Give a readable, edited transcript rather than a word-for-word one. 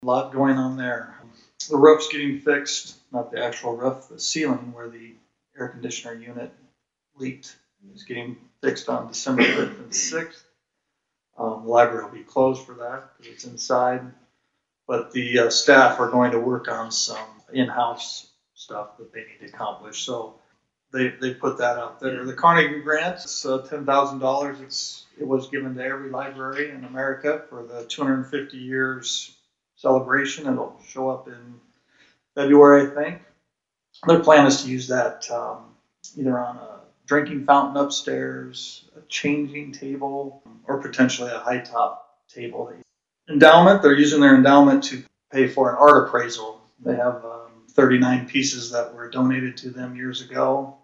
A lot going on there. The roof's getting fixed, not the actual roof, the ceiling where the air conditioner unit leaked is getting fixed on December 5th and 6th. The library will be closed for that because it's inside. But the staff are going to work on some in-house stuff that they need to accomplish. So they put that out there. The Carnegie grant, it's $10,000. It was given to every library in America for the 250 years celebration. It'll show up in February, I think. Their plan is to use that either on a drinking fountain upstairs, a changing table, or potentially a high top table. Endowment, they're using their endowment to pay for an art appraisal. They have 39 pieces that were donated to them years ago.